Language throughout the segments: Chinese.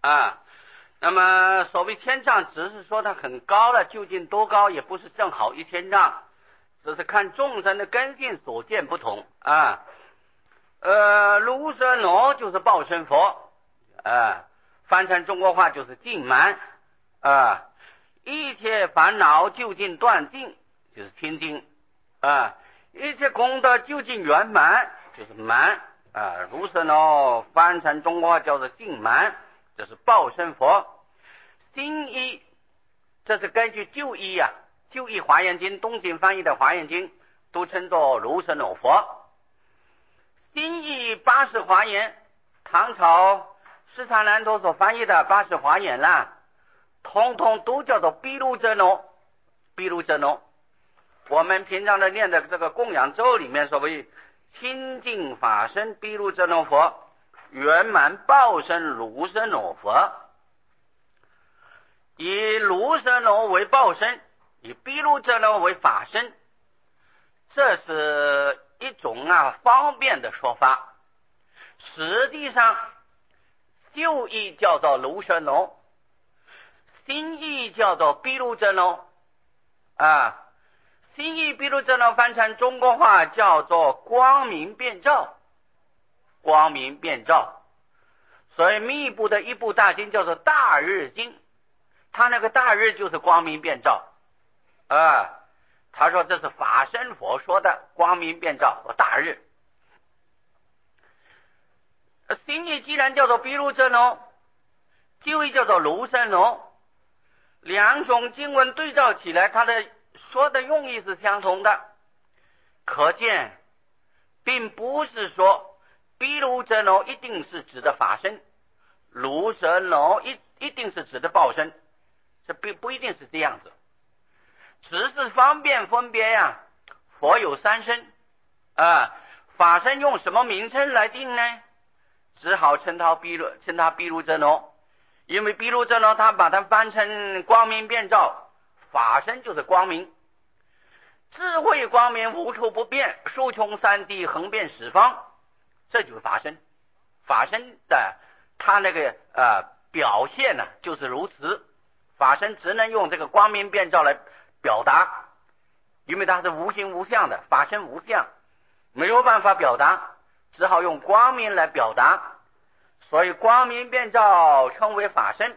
啊。那么所谓千丈，只是说它很高了，究竟多高也不是正好1000丈，只是看众生的根性所见不同啊。卢舍那就是报身佛啊，翻成中国话就是净满啊，一切烦恼究竟断尽就是清净啊，一切功德究竟圆满就是满啊。卢舍那翻成中国话叫做净满，这是报身佛。新义这是根据旧义啊，旧义华严经东晋翻译的华严经都称作卢舍那佛。新义80华严，唐朝释迦南陀所翻译的80华严啦，通通都叫做毗卢遮那。毗卢遮那我们平常的念的这个供养咒里面所谓清净法身毗卢遮那佛，圆满报身卢舍那佛。以卢舍那为报身，以毗卢遮那为法身，这是一种方便的说法。实际上旧义叫做卢舍那，新义叫做毗卢遮那啊。新义毗卢遮那翻成中国话叫做光明遍照，光明遍照。所以密部的一部大经叫做大日经，他那个大日就是光明遍照啊。他说这是法身佛说的光明遍照和大日。新义既然叫做毗卢遮那，旧义叫做卢舍那，两种经文对照起来，它的说的用意是相同的，可见并不是说毗卢遮那一定是指的法身，卢舍那一定是指的报身，这不一定是这样子，只是方便分别呀。佛有3身啊，法身用什么名称来定呢？只好称他毗卢遮那，因为毗卢遮那他把它翻成光明遍照，法身就是光明，智慧光明无处不变，数穷三地横遍十方，这就是法身。法身的他那个表现呢就是如此，法身只能用这个光明遍照来表达，因为它是无形无相的，法身无相，没有办法表达，只好用光明来表达，所以光明遍照称为法身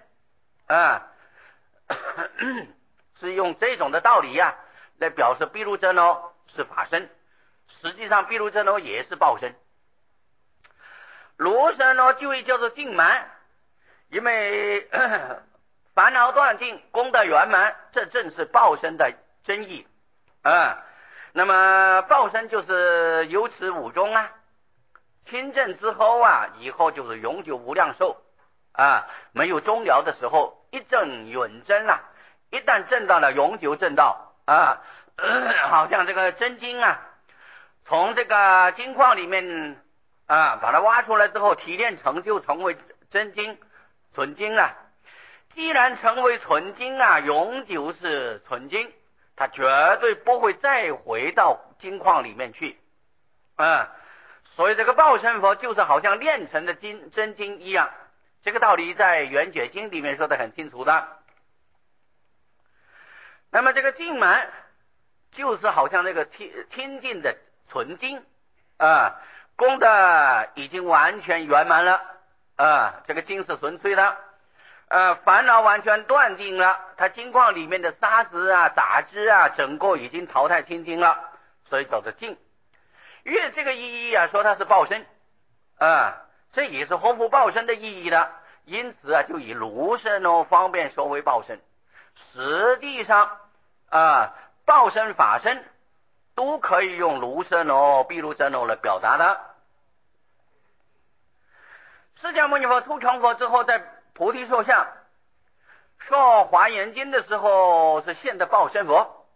是用这种的道理来表示毗卢遮那是法身，实际上毗卢遮那也是报身。卢舍那就会叫做净满，因为烦恼断尽，功德圆满，这正是报身的真意那么报身就是有此五中亲证之后以后就是永久无量寿没有终了的时候，一证永真一旦证到了永久证道好像这个真经从这个经矿里面把它挖出来之后提炼成就成为真经纯经既然成为纯经永久是纯经，它绝对不会再回到经矿里面去所以这个报身佛就是好像炼成的真经一样，这个道理在圆觉经里面说得很清楚的。那么这个净满就是好像那个清净的纯经功德已经完全圆满了这个经是纯粹的烦恼完全断尽了，它经矿里面的沙子杂质整个已经淘汰清净了，所以叫做净。越这个意义说它是报身这也是后复报身的意义的，因此就以卢舍那方便说为报身。实际上报身法身都可以用卢舍那毗卢遮那来表达的。释迦牟尼佛出成佛之后，在菩提树下说华严经的时候是现的报身佛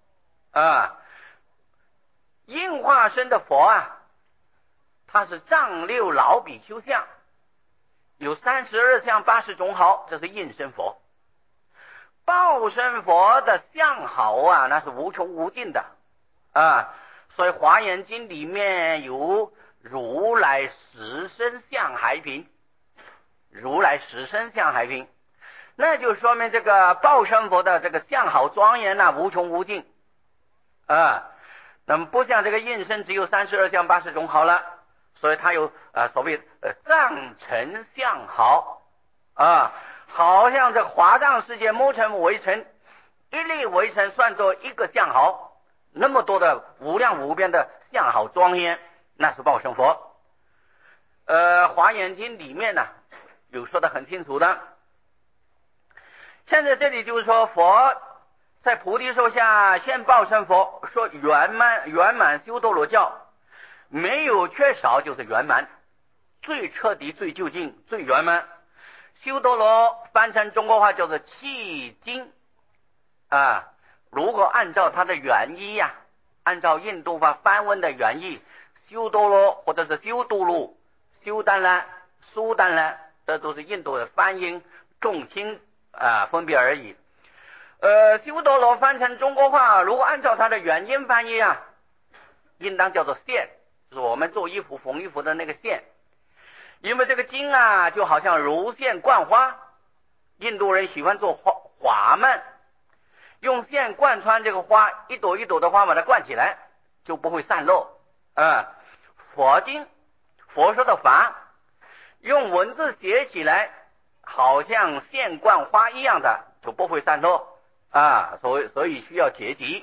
应化身的佛他是丈六老比丘相，有32相80种好，这是应身佛。报身佛的相好那是无穷无尽的所以华严经里面有如来10身相海品如来实身相海云，那就说明这个报身佛的这个相好庄严无穷无尽啊。那么不像这个应身只有32相80种好了，所以它有所谓藏尘相好啊，好像这华藏世界摸尘为尘，一粒为尘算作一个相好，那么多的无量无边的相好庄严，那是报身佛。华严经里面呢有说的很清楚的。现在这里就是说佛在菩提树下现报身佛，说圆满修多罗教，没有缺少就是圆满，最彻底最究竟最圆满。修多罗翻成中国话就是契经啊，如果按照它的原意按照印度法梵文的原意，修多罗或者是修多罗、修丹兰、苏丹兰，这都是印度的翻音重轻分别而已。修多罗翻成中国话，如果按照它的原音翻译应当叫做线，就是我们做衣服缝衣服的那个线。因为这个经就好像如线贯花，印度人喜欢做花蔓，用线贯穿这个花，一朵一朵的花把它贯起来，就不会散落。佛经，佛说的法，用文字写起来，好像线贯花一样的，就不会散落所以需要结集。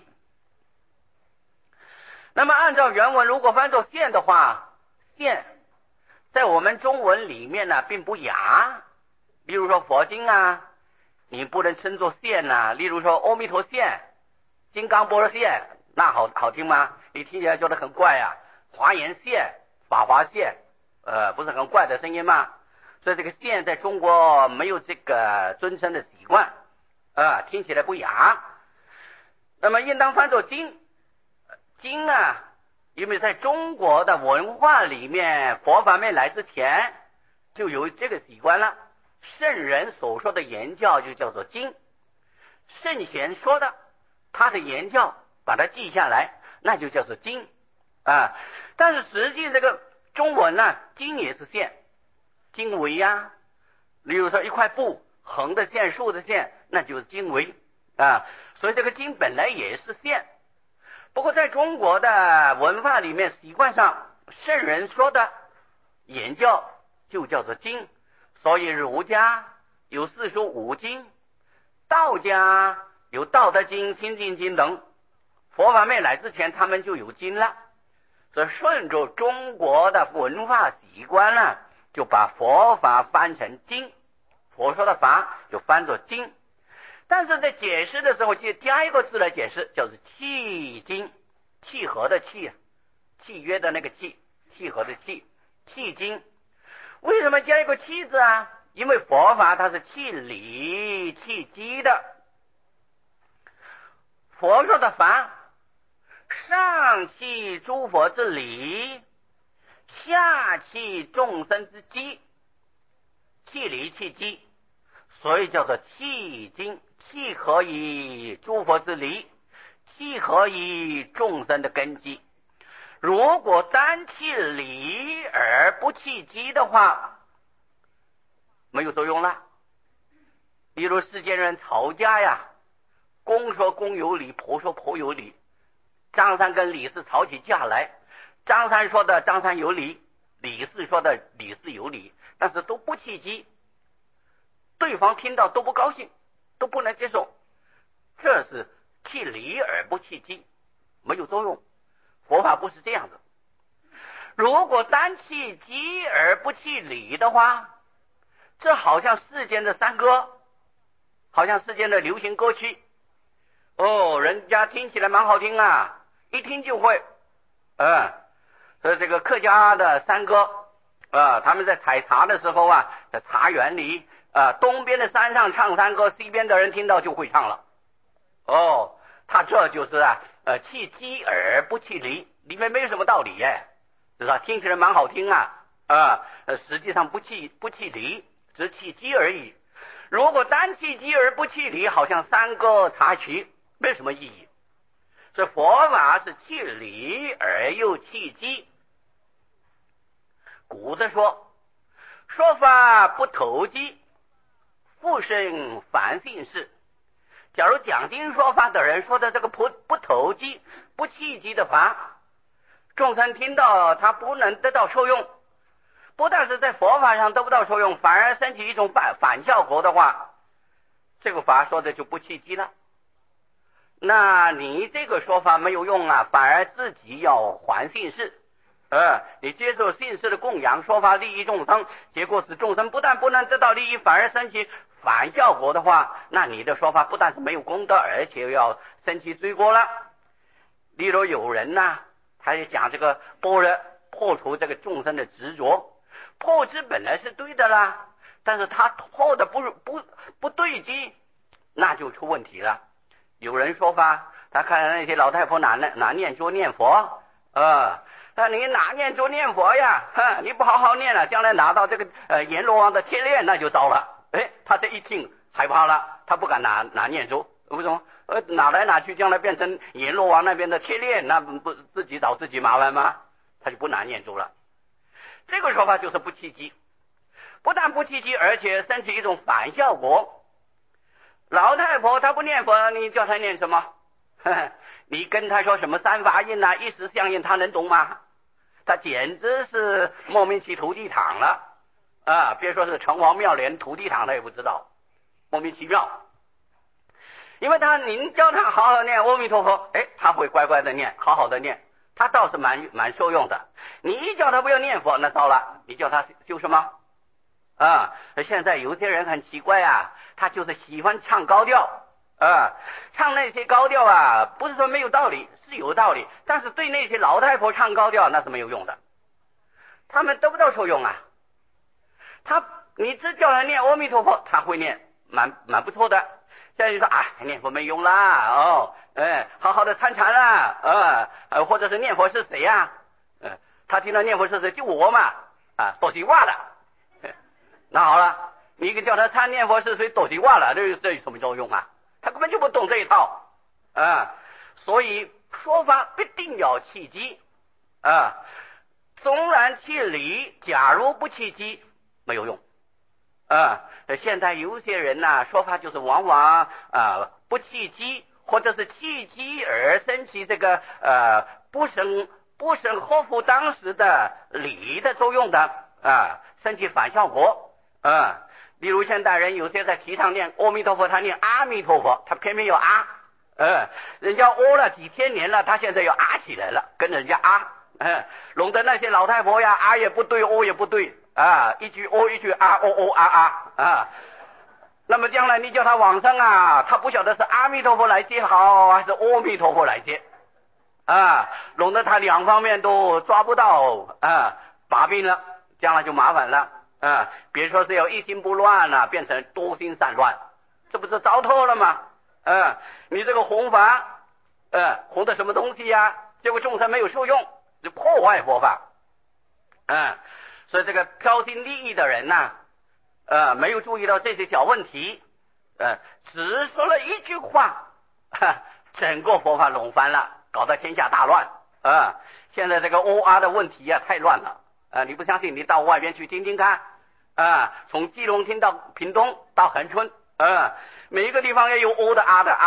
那么按照原文，如果翻作线的话，线在我们中文里面并不雅。例如说佛经你不能称作线例如说阿弥陀线、金刚般若线，那好听吗？你听起来觉得很怪华严线、法华线，不是很怪的声音吗？所以这个线在中国没有这个尊称的习惯听起来不雅。那么应当翻作经。经因为在中国的文化里面，佛法没来之前就有这个习惯了。圣人所说的言教就叫做经，圣贤说的他的言教把它记下来，那就叫做经但是实际这个中文经也是线，经纬例如说一块布，横的线竖的线，那就是经纬所以这个经本来也是线。不过在中国的文化里面，习惯上圣人说的言教就叫做经，所以儒家有四书五经，道家有道德经、心经经等，佛法没来之前他们就有经了。所以顺着中国的文化习惯就把佛法翻成经，佛说的法就翻作经。但是在解释的时候就加一个字来解释，叫做契经，契合的契契约的那个契，契合的契，契经。为什么加一个契字因为佛法它是契理契机的。佛说的法上契诸佛之理，下契众生之机，契理契机，所以叫做契经，契合于诸佛之理，契合于众生的根基。如果单契理而不契机的话，没有作用了。比如世间人吵架公说公有理，婆说婆有理，张三跟李四吵起架来，张三说的张三有理，李四说的李四有理，但是都不契机，对方听到都不高兴，都不能接受，这是契理而不契机，没有作用。佛法不是这样的。如果单契机而不契理的话，这好像世间的山歌，好像世间的流行歌曲人家听起来蛮好听一听就会所以这个客家的山歌他们在采茶的时候在茶园里东边的山上唱山歌，西边的人听到就会唱了他这就是契机而不契理，里面没有什么道理是吧？听起来蛮好听实际上不契理，只契机而已。如果单契机而不契理，好像山歌茶曲，没什么意义。所以佛法是契理而又契机。古德说说法不投机，复生凡性事。假如讲经说法的人说的这个不投机、不契机的法，众生听到他不能得到受用，不但是在佛法上得不到受用，反而升起一种反效果的话，这个法说的就不契机了。那你这个说法没有用啊，反而自己要还信事。你接受信事的供养，说法利益众生，结果使众生不但不能得到利益，反而升起反效果的话，那你的说法不但是没有功德，而且要升起罪过了。例如有人呢，他也讲这个般若破除这个众生的执着，破执本来是对的啦，但是他破的不对机，那就出问题了。有人说法，他看那些老太婆拿念珠念佛，你哪念珠念佛呀？你不好好念了，将来拿到这个阎罗王的铁链，那就糟了。他这一听害怕了，他不敢拿念珠。为什么？拿来拿去，将来变成阎罗王那边的铁链，那不自己找自己麻烦吗？他就不拿念珠了。这个说法就是不契机，不但不契机，而且升起一种反效果。老太婆她不念佛，你叫她念什么？你跟她说什么三法印啊、一时相应，她能懂吗？他简直是莫名其土地堂了别说是城隍庙，连土地堂他也不知道，莫名其妙。因为您教他好好念阿弥陀佛，他会乖乖的念，好好的念，他倒是蛮受用的。你一叫他不要念佛，那糟了，你叫他修什么现在有些人很奇怪他就是喜欢唱高调唱那些高调不是说没有道理，是有道理，但是对那些老太婆唱高调那是没有用的，他们得不到受用你只叫他念阿弥陀佛，他会念，蛮不错的。现在就说念佛没用啦好好的参禅啦或者是念佛是谁呀他听到念佛是谁，就我嘛多西话了那好了，你叫他参念佛是谁，多西话了，这有什么作用他根本就不懂这一套所以说法必定要契机纵然契理，假如不契机没有用现在有些人说法就是往往不契机，或者是契机而生起这个不生合乎当时的理的作用的生起反效果例如现代人有些在提倡念阿弥陀佛，他念阿弥陀佛，他偏偏要人家了几千年了，他现在要起来了，跟人家弄得那些老太婆呀也不对，也不对一句一句那么将来你叫他往生他不晓得是阿弥陀佛来接好还是阿弥陀佛来接弄得他两方面都抓不到把柄了，将来就麻烦了别说是要一心不乱变成多心散乱，这不是糟透了吗你这个弘法弘的什么东西结果众生没有受用，就破坏佛法所以这个挑心利益的人没有注意到这些小问题只说了一句话整个佛法弄翻了，搞得天下大乱现在这个的问题太乱了你不相信，你到外边去听听看从基隆听到屏东到恒春每一个地方也有的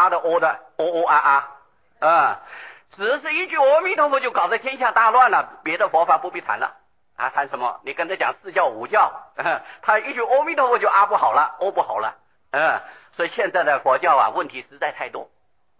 只是一句阿弥陀佛就搞得天下大乱了，别的佛法不必谈了谈什么？你跟他讲四教五教他一句阿弥陀佛就不好了，不好了所以现在的佛教问题实在太多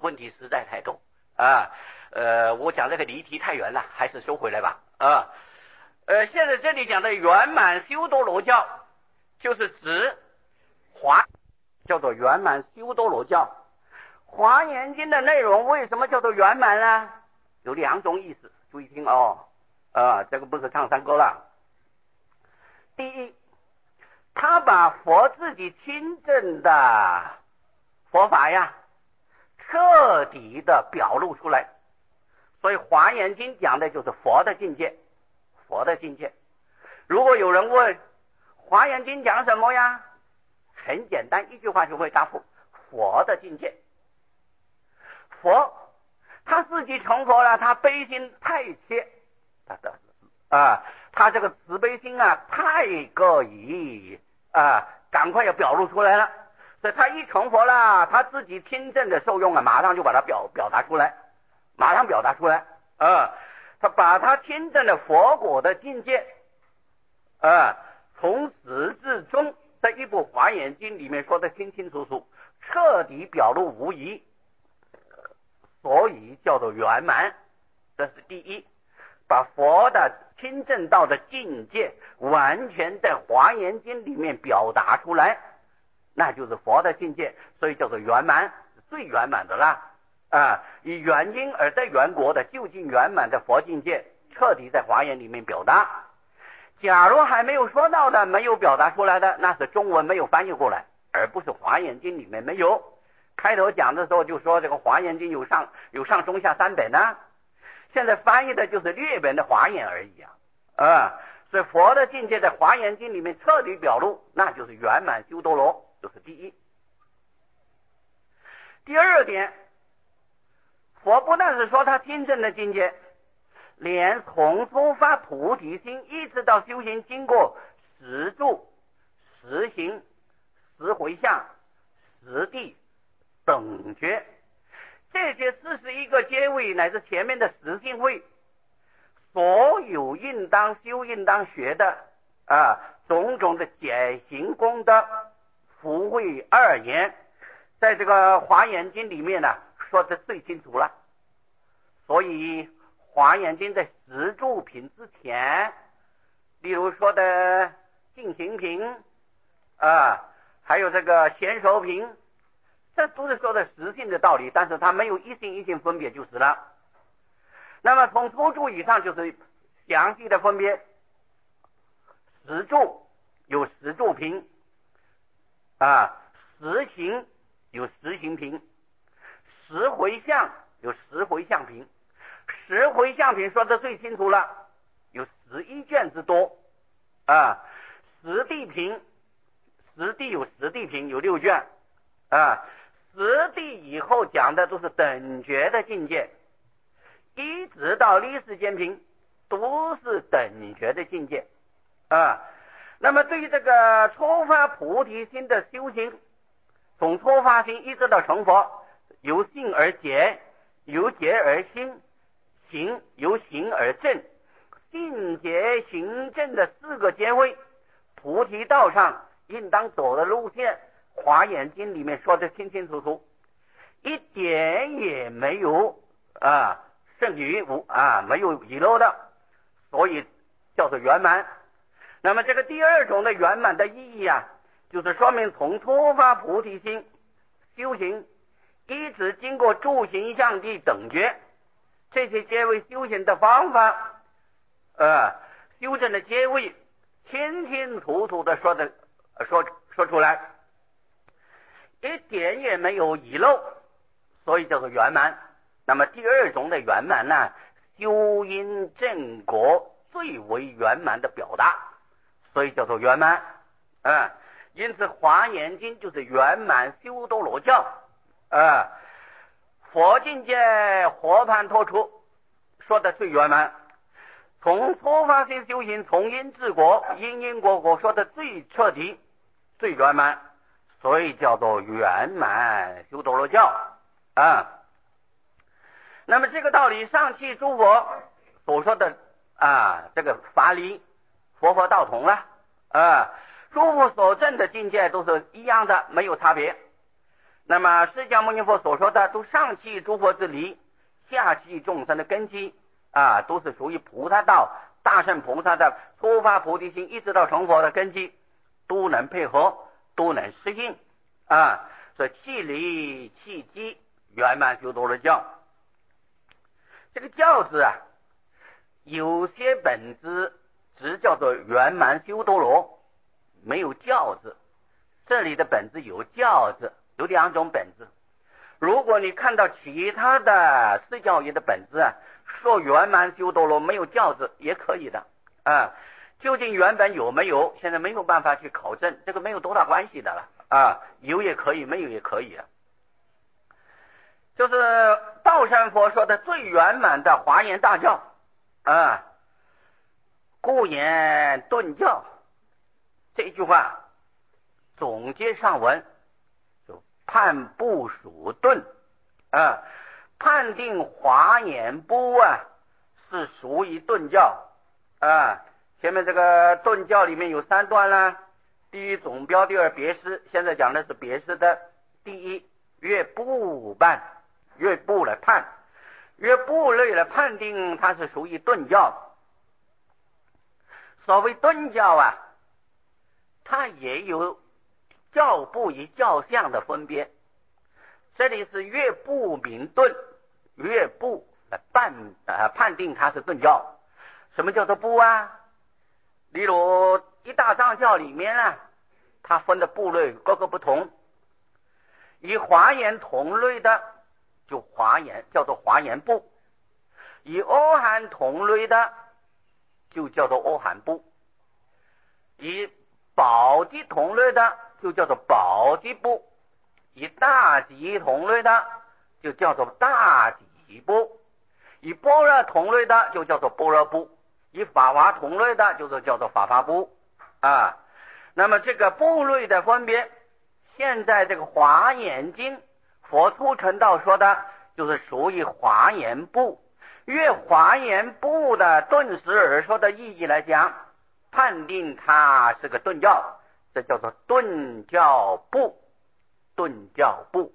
我讲这个离题太远了，还是收回来吧现在这里讲的圆满修多罗教，就是指叫做圆满修多罗教。华严经的内容为什么叫做圆满呢？有两种意思，注意听这个不是唱山歌了。第一，他把佛自己亲证的佛法彻底的表露出来，所以华严经讲的就是佛的境界。如果有人问华严经讲什么很简单，一句话就会答复：佛的境界。佛他自己成佛了，他悲心太切他他这个慈悲心啊太过于赶快要表露出来了，所以他一成佛了，他自己亲证的受用啊，马上就把它表达出来，马上表达出来他把他亲证的佛果的境界从始至终在一部华严经里面说的清清楚楚，彻底表露无遗，所以叫做圆满。这是第一，把佛的亲证道的境界完全在华严经里面表达出来，那就是佛的境界，所以叫做圆满，最圆满的啦以原因而在圆国的究竟圆满的佛境界彻底在华严里面表达。假如还没有说到的，没有表达出来的，那是中文没有翻译过来，而不是华严经里面没有。开头讲的时候就说这个华严经有上中下三本呢，现在翻译的就是略本的华严而已所以佛的境界在华严经里面彻底表露，那就是圆满修多罗，这是第一。第二点，佛不但是说他亲证的境界，连从初发菩提心一直到修行经过十住、十行、十回向、十地、等觉，这些41个阶位乃至前面的十性位，所有应当修应当学的种种的解行功德福慧二言，在这个华严经里面呢说的最清楚了。所以华严经在十住品之前，例如说的净行品还有这个贤手品，这都是说的实性的道理，但是它没有一性一性分别就是了。那么从初住以上就是详细的分别，十住有十住品十行有十行品，十回向有十回向品，十回向品说的最清楚了，有11卷之多十地品，十地有十地品有6卷十地以后讲的都是等觉的境界，一直到离世间品都是等觉的境界那么对于这个初发菩提心的修行，从初发心一直到成佛，由信而结，由结而心，行由行而正，信结行正的4个阶位，菩提道上应当走的路线，华严经里面说的清清楚楚，一点也没有剩余没有遗漏的，所以叫做圆满。那么这个第二种的圆满的意义就是说明从初发菩提心修行，一直经过住行相地等觉这些阶位修行的方法修正的阶位清清楚楚的说出来，一点也没有遗漏，所以叫做圆满。那么第二种的圆满呢，修因正果最为圆满的表达，所以叫做圆满因此华严经就是圆满修多罗教佛境界活盘托出说的最圆满，从初发心修行从因治果，因因果果说的最彻底最圆满，所以叫做圆满修多罗教那么这个道理上契诸佛所说的这个法理佛佛道同了诸佛所证的境界都是一样的，没有差别。那么释迦牟尼佛所说的都上契诸佛之理，下契众生的根基都是属于菩萨道大乘菩萨的初发菩提心一直到成佛的根基，都能配合，都能适应所以契理契机圆满修多罗教。这个教字有些本字只叫做圆满修多罗，没有教字，这里的本字有教字，有2种本字。如果你看到其他的释教义的本字说圆满修多罗没有教字也可以的究竟原本有没有现在没有办法去考证，这个没有多大关系的了有也可以，没有也可以就是道山佛说的最圆满的华严大教故言顿教，这句话总结上文，就判部属顿啊，判定华严部啊是属于顿教啊。前面这个顿教里面有3段啦，第一总标，第二别诗，现在讲的是别诗的第一乐部办，乐部来判，乐部类来判定它是属于顿教。所谓顿教啊，它也有教部与教相的分别。这里是乐部名顿，乐部来判定它是顿教。什么叫做部啊？例如一大藏教里面啊，它分的部类各个不同，以华严同类的就华严叫做华严部，以阿含同类的就叫做阿含部，以宝积同类的就叫做宝积部，以大集同类的就叫做大集部，以般若同类的就叫做般若部，以法华同类的就是叫做法华部啊。那么这个部类的分别，现在这个华严经佛出成道说的就是属于华严部。越华严部的顿时而说的意义来讲，判定它是个顿教，这叫做顿教部，顿教部。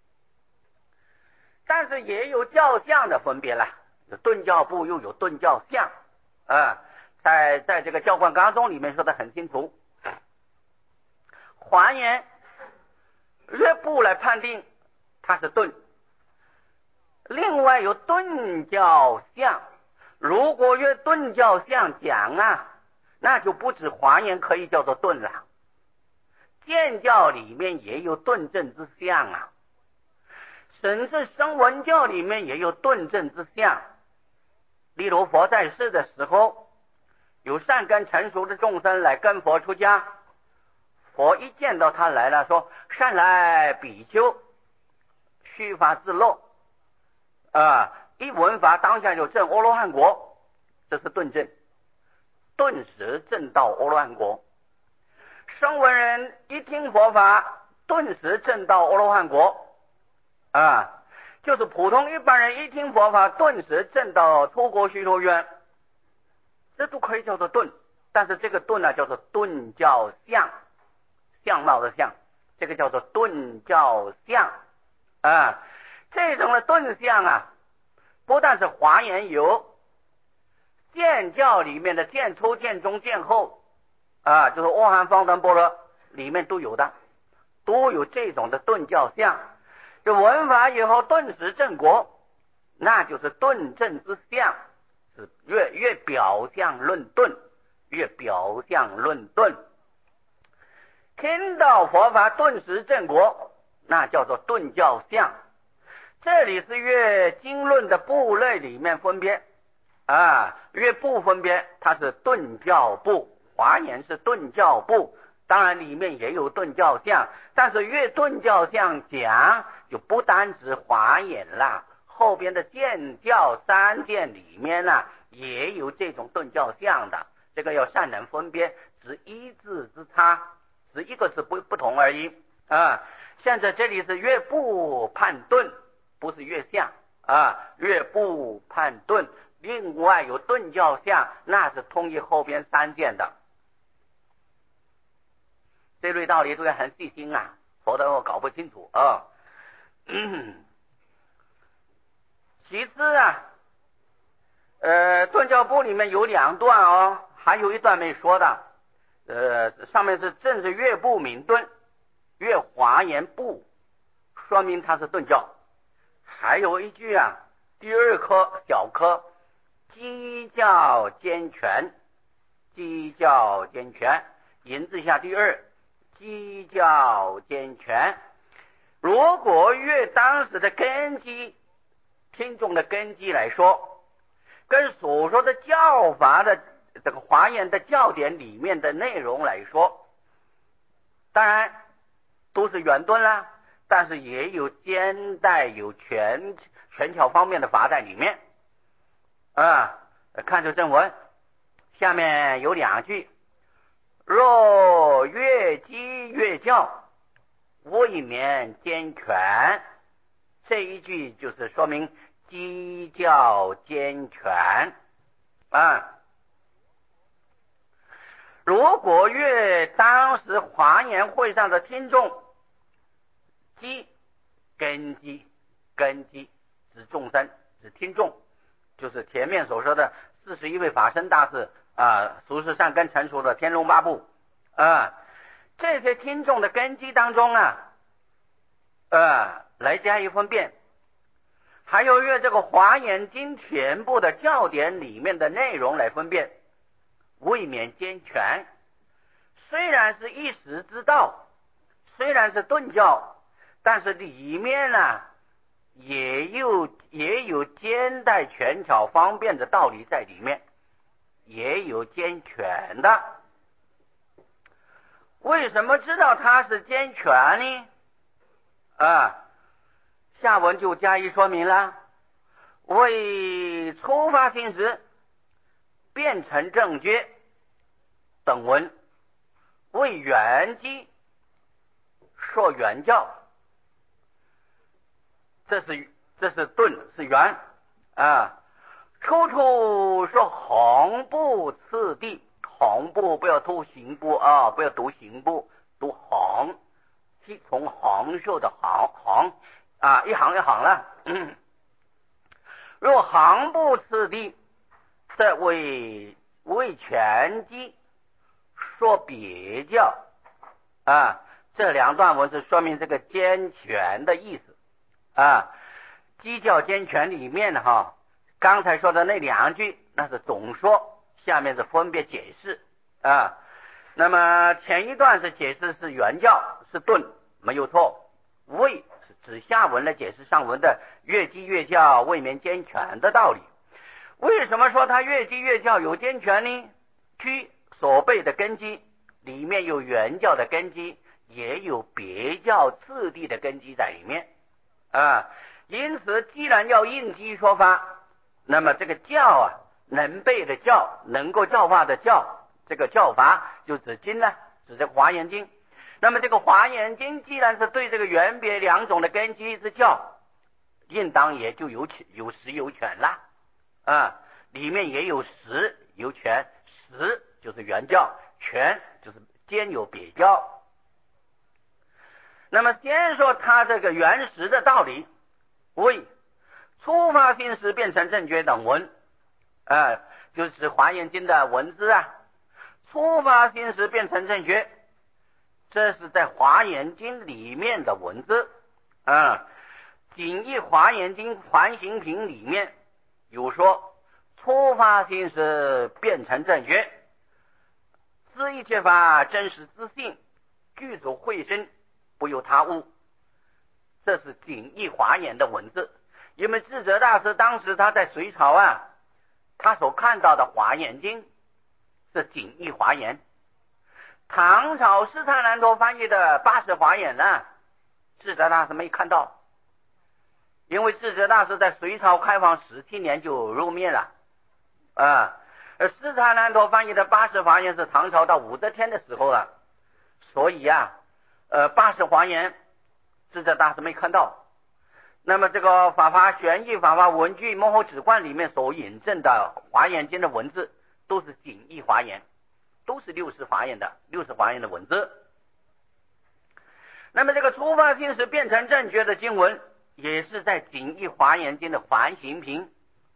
但是也有教相的分别了，顿教部又有顿教相啊，在这个教观纲中里面说的很清楚。华严乐部来判定它是顿，另外有顿教相。如果越顿教相讲啊，那就不止华严可以叫做顿了，见教里面也有顿正之相啊，甚至声闻教里面也有顿正之相。例如佛在世的时候，有善根成熟的众生来跟佛出家，佛一见到他来了，说善来比丘，须发自漏一闻法当下就证阿罗汉国，这是顿证，顿时证到阿罗汉国。声闻人一听佛法，顿时证到阿罗汉国就是普通一般人一听佛法，顿时证到出国须陀洹，这都可以叫做顿。但是这个顿呢，叫做顿教相，相貌的相，这个叫做顿教相这种的顿相啊，不但是华严有，见教里面的见初、见中、见后就是阿含方等般若里面都有的，都有这种的顿教相。就闻法以后顿时正果，那就是顿正之相，是越表象论顿，越表象论顿。听到佛法顿时正果，那叫做顿教相。这里是越经论的部类里面分别越部分别，它是顿教部，华严是顿教部，当然里面也有顿教相，但是越顿教相讲就不单指华严了，后边的见教三见里面也有这种顿教相的，这个要善能分别，只一字之差，只一个字不同而已现在这里是越部判顿，不是越相越部判顿，另外有顿教相，那是通于后边三见的。这类道理都要很细心否则我搞不清楚其次顿教部里面有2段还有一段没说的上面是正是越部名顿，越华严部，说明它是顿教。还有一句第2科小科，基教兼全，基教兼全，引字下第2，基教兼全。如果越当时的根基，听众的根基来说，跟所说的教法的这个华严的教典里面的内容来说，当然都是圆顿啦，但是也有兼带有全巧方面的法在里面看出正文， 下面有2句：若越机越教，未免兼全。这一句就是说明机教兼全啊。如果越当时华严会上的听众，基根基指众生，指听众，就是前面所说的41位法身大士俗世善根成熟的天龙八部这些听众的根基当中来加以分辨，还有越这个华严经全部的教典里面的内容来分辨，未免兼全。虽然是一时之道，虽然是顿教，但是里面也有兼带权巧方便的道理在里面，也有兼全的。为什么知道它是兼全呢？下文就加以说明了。为初发心时变成正觉等文，为圆机说圆教，这是顿，是圆处处说红部次第，红部不要读行部不要读行部，读红，从红袖的红一行一行了。若行部次第，这为全机说别教这2段文是说明这个兼全的意思基教兼全里面刚才说的那2句那是总说，下面是分别解释那么前一段是解释是原教是顿，没有错，为是指下文来解释上文的越机越教未免兼全的道理。为什么说它越机越教有兼全呢？居所背的根基里面有原教的根基，也有别教次第的根基在里面因此既然要应机说法，那么这个教能背的教，能够教化的教，这个教法就指经指这个华严经。那么这个华严经既然是对这个原别2种的根基之教，应当也就有实有全了里面也有实有全，实就是原教，全就是兼有别教。那么先说他这个原实的道理，为初发心时变成正觉等文就是指华严经的文字初发心时变成正觉，这是在华严经里面的文字仅以华严经环形品里面有说初发心时变成正觉，知一切法真实自性，具足慧身，不由他物。这是仅以华严的文字。因为智者大师当时他在隋朝他所看到的华严经是仅以华严。唐朝释迦南陀翻译的80华严智者大师没看到，因为智者大师在隋朝开放17年就入灭了而释迦南陀翻译的80华严是唐朝到武则天的时候所以80华严智者大师没看到。那么这个法华玄义、法华文具、幕后止观里面所引证的华严经的文字都是仅义华严，都是60华严的文字。那么这个初发心时变成正觉的经文也是在仅义华严经的环形品，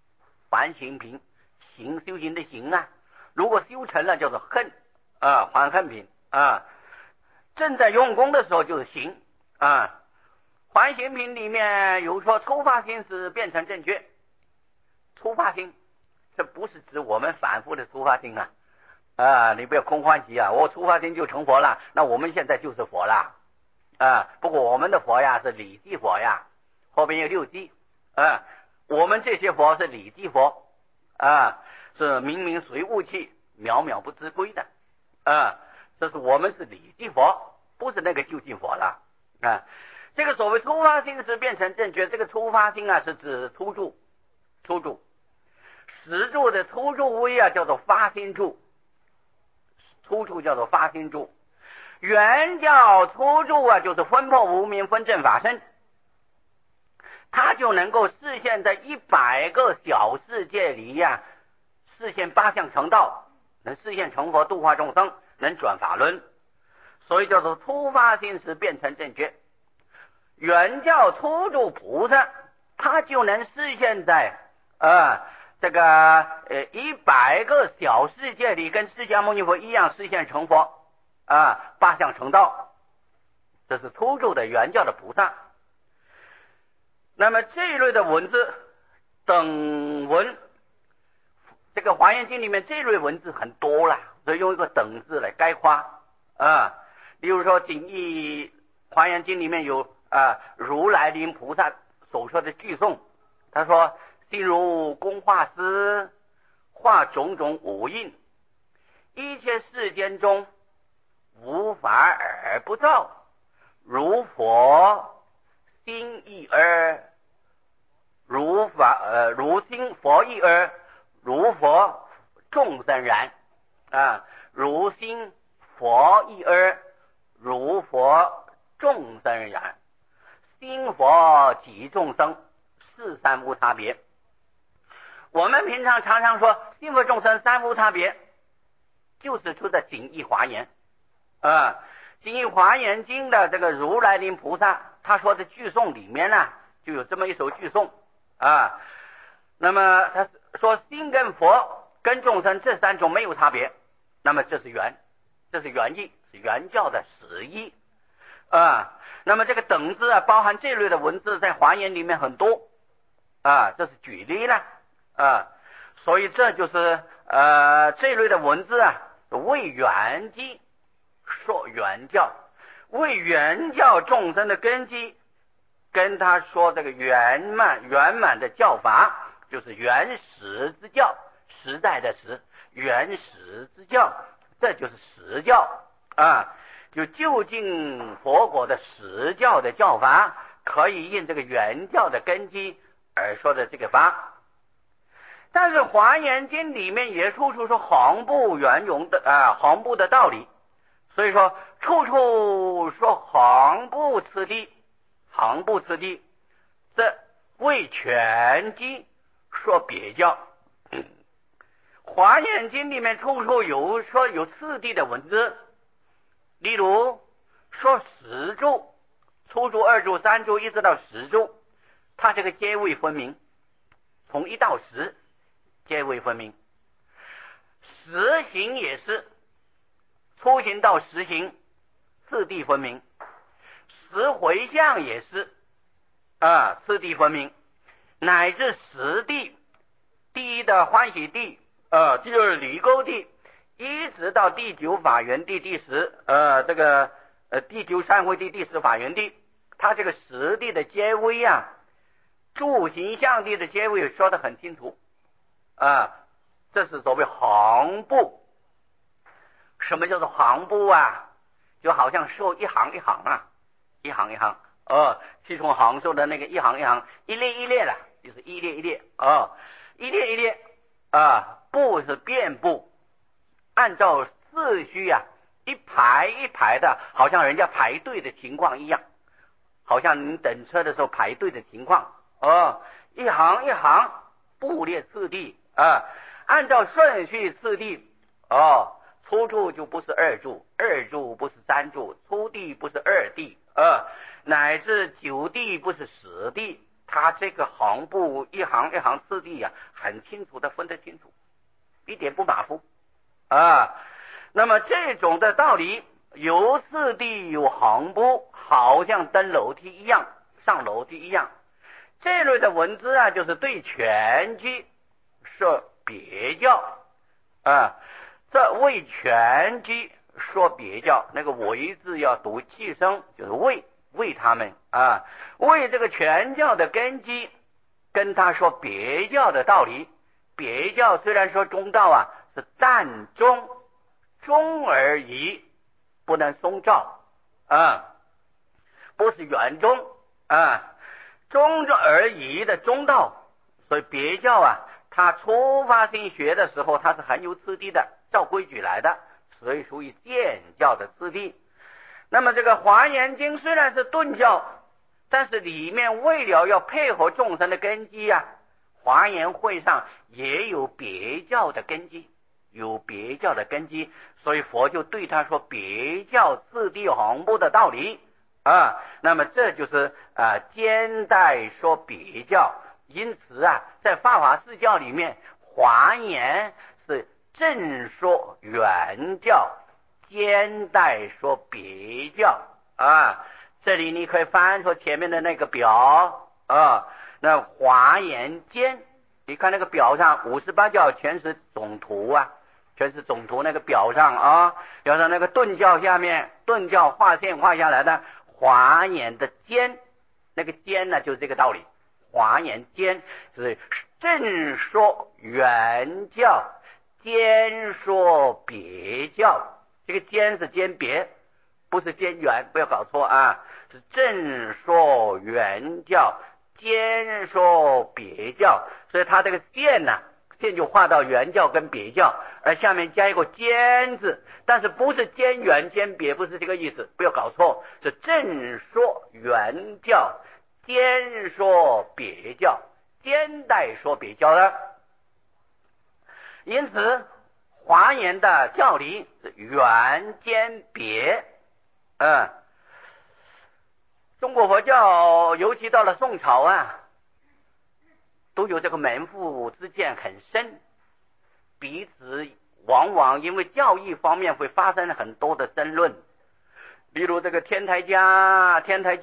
行修行的行如果修成了叫做恨还恨品正在用功的时候就是行环形品里面有说初发心时变成正觉。初发心这不是指我们反复的初发心你不要空欢喜我初发心就成佛了，那我们现在就是佛了不过我们的佛是理地佛后边有6地我们这些佛是理地佛是明明随物气，渺渺不知归的这是我们是理地佛，不是那个究竟佛了这个所谓初发心时变成正觉，这个初发心是指初住， 实住的初住位啊，叫做发心住，初住叫做发心住。原教初住啊，就是分破无明分正法身，他就能够实现在100个小世界里呀，实现8相成道，能实现成佛度化众生，能转法轮，所以叫做初发心时变成正觉。原教初住菩萨，他就能实现在这个100个小世界里，跟释迦牟尼佛一样实现成佛8相成道，这是初住的原教的菩萨。那么这一类的文字等文，这个华严经里面这一类文字很多了，所以用一个等字来概括例如说锦义华严经里面有如来临菩萨所说的句颂，他说心如工画师，画种种五印，一切世间中无法而不造，如佛心意而如心佛意而如佛众生然如心佛意而如佛众生然，心佛即众生，是三无差别。我们平常常常说心佛众生三无差别，就是出在锦义华严锦义华严经的这个如来临菩萨他说的句颂里面呢，就有这么一首句颂那么他说心跟佛跟众生这3种没有差别，那么这是原意，是原教的实意那么这个等字包含这类的文字在华严里面很多这是举例了所以这就是这类的文字为原机说原教，为原教众生的根基，跟他说这个圆满的教法，就是原始之教，实在的实，原始之教，这就是实教就究竟佛国的实教的教法，可以印这个原教的根基而说的这个法。但是华严经里面也处处说行部圆融的行部的道理，所以说处处说行部次第，这为全机说别教。华严经里面处处有说有次第的文字，例如说10住、初住、2住、3住一直到10住，它这个阶位分明，从1到10阶位分明。实行也是，初行到实行次第分明，十回向也是次第分明，乃至10地，第一的欢喜地第二离垢地，一直到第9法缘地，第10这个第9善慧地，第10法缘地，它这个10地的阶位住行相地的阶位说得很清楚这是所谓行部。什么叫做行部就好像说一行一行一行一行七重行说的那个一行一行，一列一列了，就是一列一列一列一列部是遍布，按照次序一排一排的，好像人家排队的情况一样，好像你等车的时候排队的情况一行一行部列次第按照顺序次第初住就不是2住，2住不是3住，初地不是2地乃至9地不是10地，他这个行部一行一行次第很清楚的分得清楚，一点不马虎那么这种的道理，有次第有行部，好像登楼梯一样，上楼梯一样。这类的文字就是对全机说别教这为全机说别教，那个为字要读气声，就是为他们为这个全教的根基，跟他说别教的道理。别教虽然说中道是暂中而已，不能松照不是圆中中而已的中道，所以别教他初发性学的时候，他是很有次第的，照规矩来的，所以属于渐教的次第。那么这个华严经虽然是顿教，但是里面为了要配合众生的根基啊，华严会上也有别教的根基，所以佛就对他说别教次第宏布的道理啊。那么这就是兼代说别教。因此啊，在法华四教里面，华严是正说原教，兼代说别教啊。这里你可以翻出前面的那个表啊，那华严兼，你看那个表上58教全是总图啊，全是总图那个表上啊，表上那个顿教下面，顿教画线画下来的华严的兼，那个兼呢就是这个道理。华严兼是正说原教，兼说别教。这个兼是兼别，不是兼原，不要搞错啊，是正说原教，兼说别教。所以他这个线呢，线就画到原教跟别教，而下面加一个兼字，但是不是兼原兼别，不是这个意思，不要搞错，是正说原教，兼说别教，兼代说别教的。因此华严的教理是原兼别。中国佛教尤其到了宋朝啊，都有这个门户之见很深，彼此往往因为教义方面会发生很多的争论。例如这个天台宗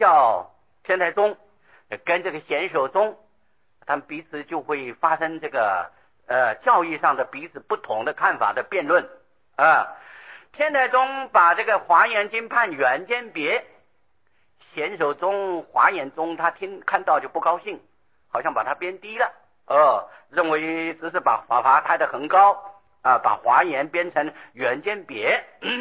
跟这个显首宗，他们彼此就会发生这个教义上的彼此不同的看法的辩论啊。天台宗把这个华严经判原兼别，显首宗华严宗他看到就不高兴，好像把它编低了认为只是把法华抬得很高啊，把华严编成原兼别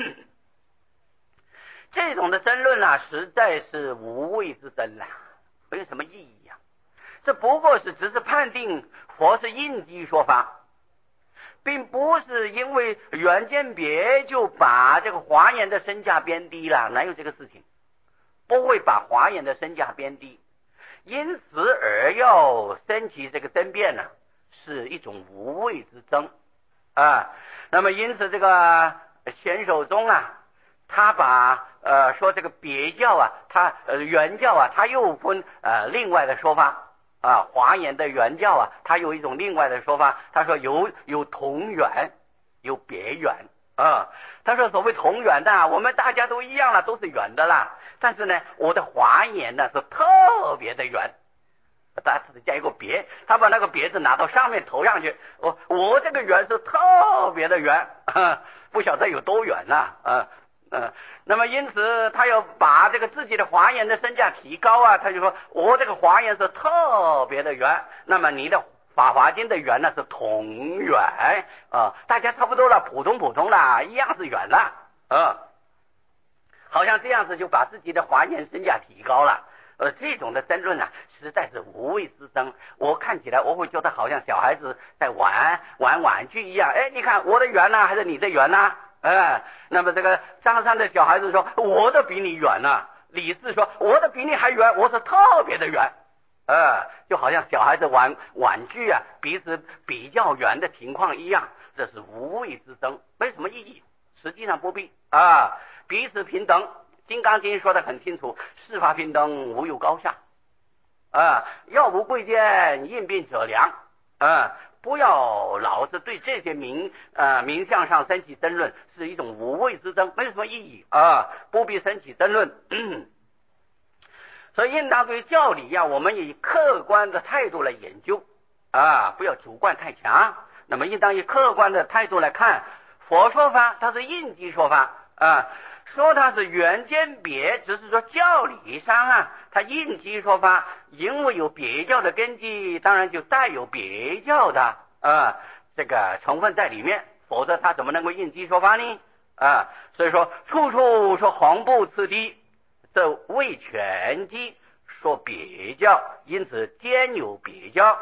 这种的争论啊，实在是无谓之争啊，没有什么意义啊。这不过是只是判定佛是应机说法，并不是因为原兼别就把这个华严的身价编低了，哪有这个事情？不会把华严的身价编低，因此而要升起这个争辩呢，是一种无谓之争啊。那么因此这个显首宗啊，他把说这个别教啊，他原教啊，他又分另外的说法啊。华严的原教啊，他有一种另外的说法，他说有同源，有别源啊。他说所谓同源的，我们大家都一样了，都是圆的啦，但是呢，我的华严呢是特别的圆，他加一个别，他把那个别字拿到上面投上去，我这个圆是特别的圆，不晓得有多圆呐那么因此他要把这个自己的华严的身价提高啊，他就说我这个华严是特别的圆，那么你的法华经的圆呢是同圆大家差不多了，普通了，一样是圆了好像这样子就把自己的华严身价提高了这种的争论呢，实在是无谓之争。我看起来我会觉得好像小孩子在玩玩具一样，你看我的圆呢还是你的圆呢那么这个张三的小孩子说我的比你圆呢，李四说我的比你还圆，我是特别的圆就好像小孩子玩玩具啊，彼此比较圆的情况一样，这是无谓之争，没什么意义，实际上不必彼此平等。金刚经说得很清楚，世法平等，无有高下要无贵贱，应并者良不要老是对这些名相上升起争论，是一种无谓之争，没什么意义不必升起争论所以应当对教理我们以客观的态度来研究不要主观太强。那么应当以客观的态度来看佛说法，它是应机说法说它是原兼别，只是说教理上它应机说法，因为有别教的根基，当然就带有别教的这个成分在里面，否则它怎么能够应机说法呢所以说处处说宏布次第，这为全机说别教，因此兼有别教。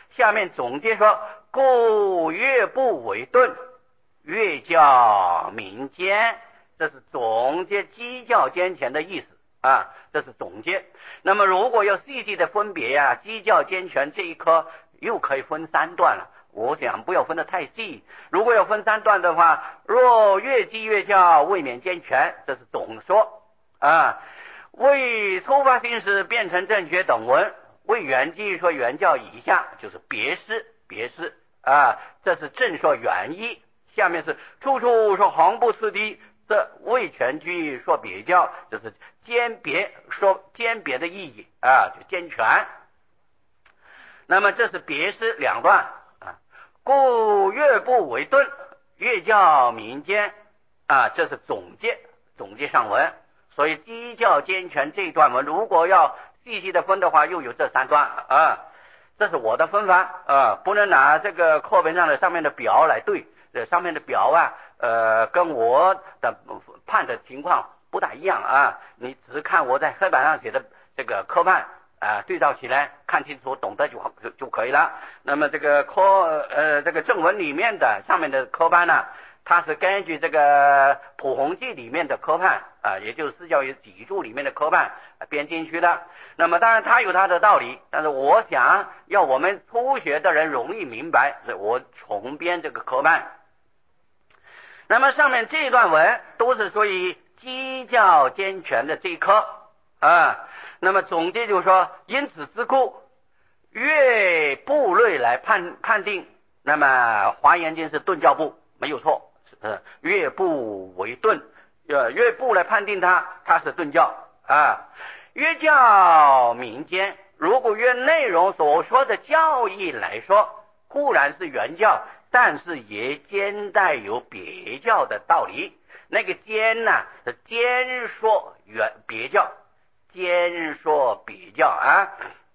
下面总结说，故乐不为顿，乐教民间，这是总结鸡教兼全的意思啊，这是总结。那么如果要细细的分别啊，鸡教兼全这一科又可以分三段了。我想不要分得太细，如果要分三段的话，若乐鸡乐教未免兼全，这是总说啊。为初发心时变成正觉等文，为原记说原教以下就是别诗啊，这是正说原意。下面是处处说行不次第，这为全句说别教，就是兼别，说兼别的意义啊，就兼全。那么这是别诗两段啊，故乐不为顿，乐教民间啊，这是总结上文。所以鸡教兼全这一段文，如果要细细的分的话，又有这三段啊。这是我的分法啊，不能拿这个课本上的上面的表来对，这上面的表啊，跟我的判的情况不大一样啊。你只是看我在黑板上写的这个科判啊，对照起来看清楚，懂得就可以了。那么这个这个正文里面的上面的科判呢，它是根据这个普弘记里面的科判啊，也就是四教义脊柱里面的科判编进去的。那么当然它有它的道理，但是我想要我们初学的人容易明白，所以我重编这个科判。那么上面这一段文都是属于鸡教兼全的这一科啊。那么总结就是说，因此之故，乐部类来判定，那么华严经是顿教部没有错，乐部为顿，乐部来判定它是顿教啊。乐教民间，如果乐内容所说的教义来说，固然是原教，但是也兼带有别教的道理。那个兼呢，是兼说别教，兼说别教啊。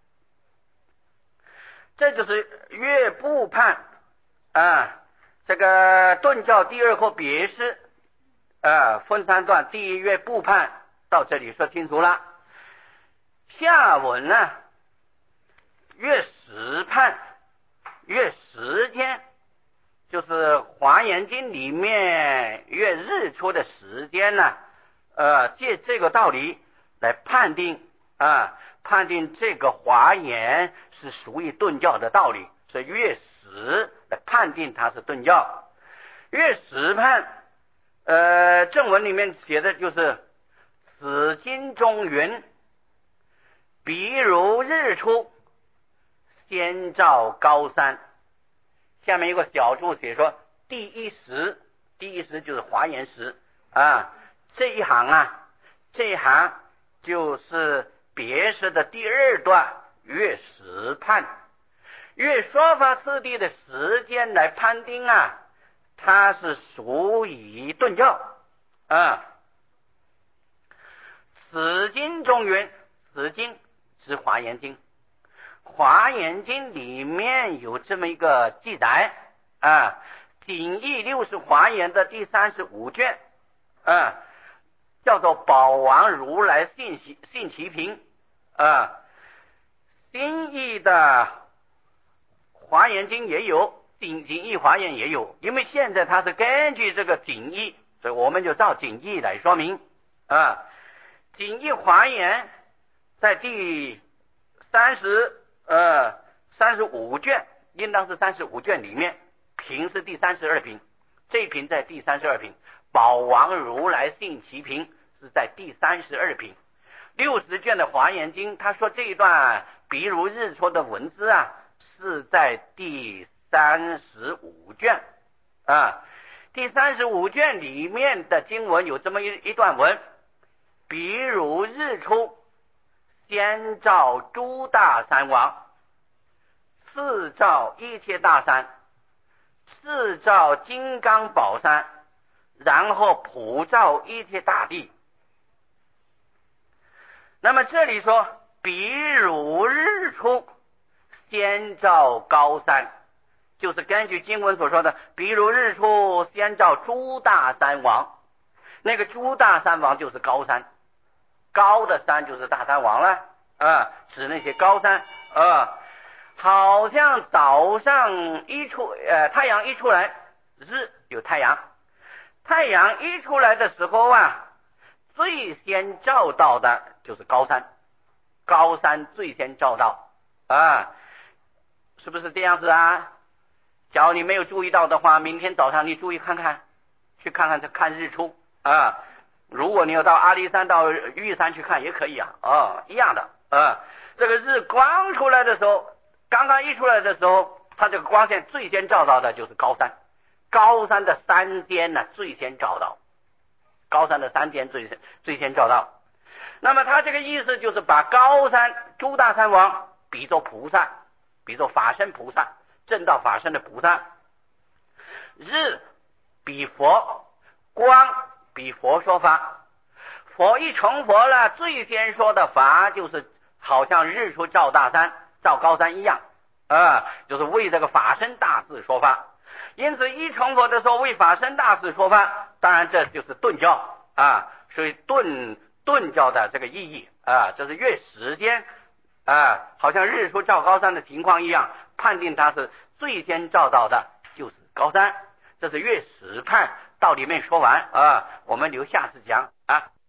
这就是乐部判啊。这个顿教第二课别诗分三段，第一乐部判到这里说清楚了。下文呢，乐时判，乐时间，就是华严经里面乐日出的时间呢，借这个道理来判定这个华严是属于顿教的道理，所以乐时来判定它是顿教。乐时判正文里面写的就是此经中云，比如日出先照高山，下面有个小注写说第一时就是华严时啊。这一行就是别诗的第二段乐时判，乐说法次第的时间来判定啊，它是属于顿教啊。此经中云，此经是华严经，华严经里面有这么一个记载啊，锦义六是华严的第35卷啊，叫做宝王如来信其品啊。新义的华严经也有，锦义华严也有，因为现在它是根据这个锦义，所以我们就照锦义来说明啊。锦义华严在第35卷，应当是35卷里面，品是第32品，这一品在第32品，宝王如来信其品是在第32品。60卷的华严经，他说这一段比如日出的文字啊，是在第35卷啊。第35卷里面的经文有这么一段文，比如日出先照诸大山王，次照一切大山，次照金刚宝山，然后普照一切大地。那么这里说比如日出先照高山，就是根据经文所说的比如日出先照诸大山王，那个诸大山王就是高山，高的山就是大山王了啊，指那些高山啊。 好像早上太阳一出来，日有太阳，太阳一出来的时候啊，最先照到的就是高山，高山最先照到啊，是不是这样子啊？假如你没有注意到的话，明天早上你注意看看，去看看看日出啊。如果你要到阿里山到玉山去看也可以啊，一样的啊。这个日光出来的时候，刚刚一出来的时候，它这个光线最先照到的就是高山，高山的山尖呢最先照到，高山的山尖最先照到。那么他这个意思就是把高山诸大山王比作菩萨，比作法身菩萨，正道法身的菩萨。日比佛，光比佛说法。佛一成佛了，最先说的法就是好像日出照大山照高山一样就是为这个法身大事说法。因此一成佛的时候为法身大事说法，当然这就是顿教所以顿教的这个意义这是越时间好像日出照高山的情况一样，判定它是最先照到的就是高山。这是越时判道里面说完我们留下次讲